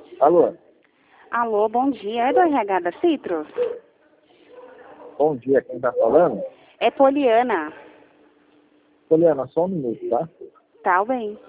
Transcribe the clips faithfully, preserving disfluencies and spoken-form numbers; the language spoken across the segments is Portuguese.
Alô? Alô, bom dia. É do R H da Citrus? Bom dia, quem tá falando? É Poliana. Poliana, só um minuto, tá? Tá bem.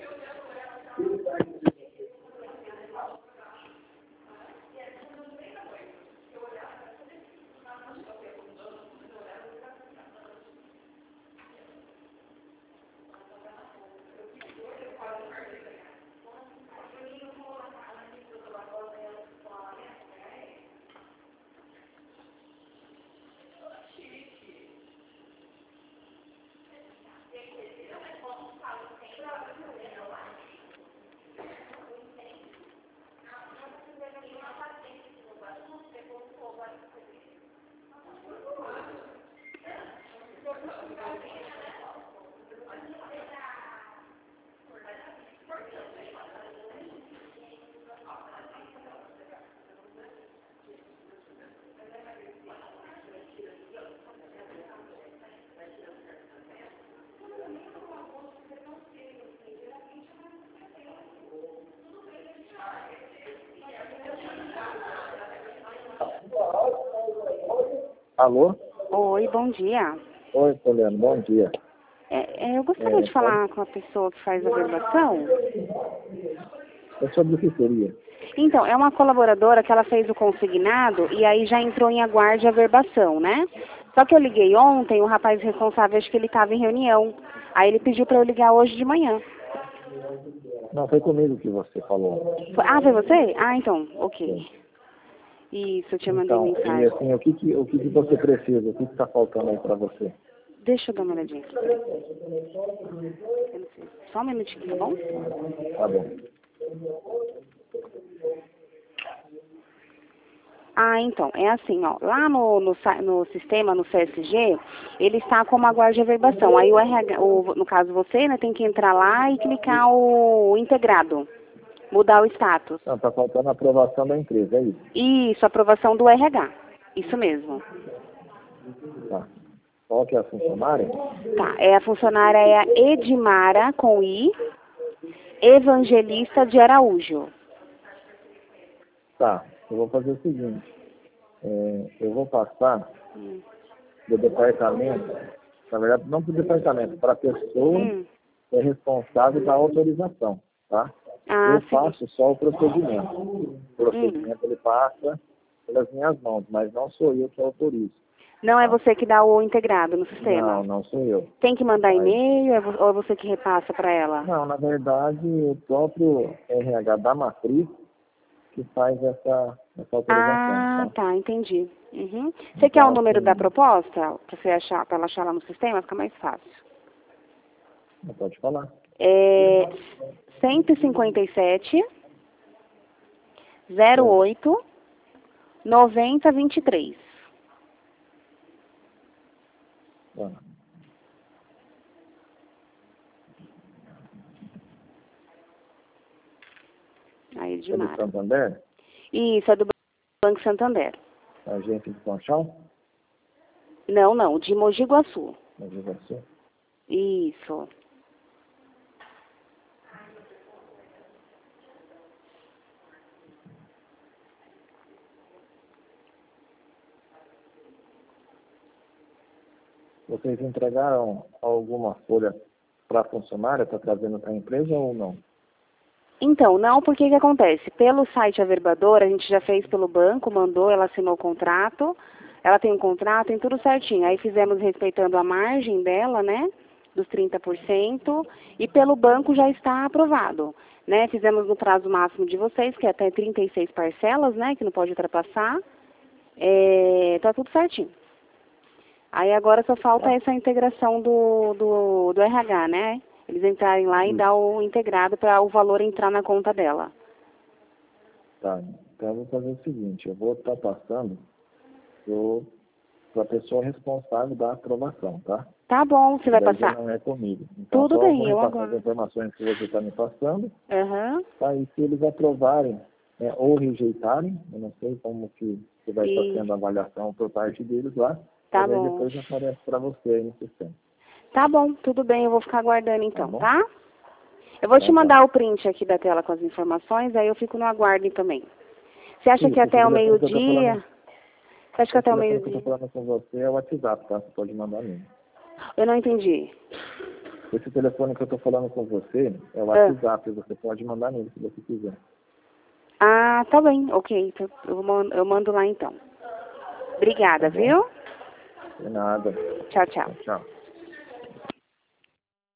Alô? Oi, bom dia. Oi, Poliana, bom dia. É, é, eu gostaria É, de falar com a pessoa que faz a verbação. É sobre o que seria? Então, é uma colaboradora que ela fez o consignado e aí já entrou em aguarde a verbação, né? Só que eu liguei ontem, o rapaz responsável, acho que ele estava em reunião. Aí ele pediu para eu ligar hoje de manhã. Não, foi comigo que você falou. Foi- Ah, foi você? Ah, então, ok. Isso, eu te mandei Então, e mensagem. assim, o que que, o que que você precisa? O que que tá faltando aí pra você? Deixa eu dar uma olhadinha aqui. peraí. Eu não sei. Só um minutinho, tá bom? Tá bom. Ah, então, é assim, ó, lá no, no, sa- no sistema, no C S G, ele está como aguarde de averbação. Aí o R H, o, no caso você, né, tem que entrar lá e clicar o integrado, mudar o status. Não, tá faltando a aprovação da empresa, é isso? Isso, aprovação do R H. Isso mesmo. Tá. Qual que é a funcionária? Tá, é a funcionária é a Edmara, com I, Evangelista de Araújo. Tá, eu vou fazer o seguinte. É, eu vou passar Hum. do departamento, na verdade, não para o departamento, para a pessoa Hum. que é responsável da autorização, tá? Ah, Eu sim. faço só o procedimento. O procedimento ele passa pelas minhas mãos, mas não sou eu que autorizo. Não é Tá? você que dá o integrado no sistema? Não, não sou eu. Tem que mandar Mas, e-mail é vo- ou é você que repassa para ela? não, na verdade, o próprio R H da matriz que faz essa, essa autorização, Ah, tá? tá, entendi. Uhum. Você quer o Então, número da assim, proposta para você achar, para ela achar lá no sistema? Fica mais fácil. não pode falar. É cento e cinquenta e sete, zero oito, noventa, vinte e três. Tá. Aí, É do Edmara. Santander? Isso, é do Banco Santander. Agência de Conchal? Não, não, de Mogi Guaçu. Na Givaçu? Isso. Vocês entregaram alguma folha para a funcionária, está trazendo para a empresa ou não? Então, não, porque o que acontece? Pelo site Averbador, a gente já fez pelo banco, mandou, ela assinou o contrato, ela tem um contrato, tem tudo certinho. Aí fizemos respeitando a margem dela, né, dos trinta por cento, e pelo banco já está aprovado, né? Fizemos no prazo máximo de vocês, que é até trinta e seis parcelas, né, que não pode ultrapassar. É, tá tudo certinho. Aí agora só falta Tá. essa integração do, do, do R H, né? Eles entrarem lá e Isso. dar o integrado para o valor entrar na conta dela. Tá. Então eu vou fazer o seguinte, eu vou estar passando para a pessoa responsável da aprovação, tá? Tá bom, você vai Daí já passar? não é comigo. Então Tudo só bem, vou eu repassar as agora. informações que você está me passando, Aham. tá? E se eles aprovarem, né, ou rejeitarem, eu não sei como que, que vai estar E sendo a avaliação por parte deles lá, tá mas aí bom. depois aparece para você aí no sistema. Tá bom, tudo bem, eu vou ficar aguardando Tá então, bom? tá? Eu vou te Então, tá. mandar o print aqui da tela com as informações, aí eu fico no aguardo também. Você acha Sim, que esse até o telefone que eu tô meio-dia... falando, Você acha que esse até o telefone que eu tô meio-dia... falando com você é o WhatsApp, tá? Você pode mandar nele. Eu não entendi. Esse telefone que eu tô falando com você é o Ah, WhatsApp, você pode mandar nele se você quiser. ah tá bem, ok. Então, Eu mando, eu mando lá então. Tá Obrigada, bom? viu? De nada. Tchau, tchau. Tchau.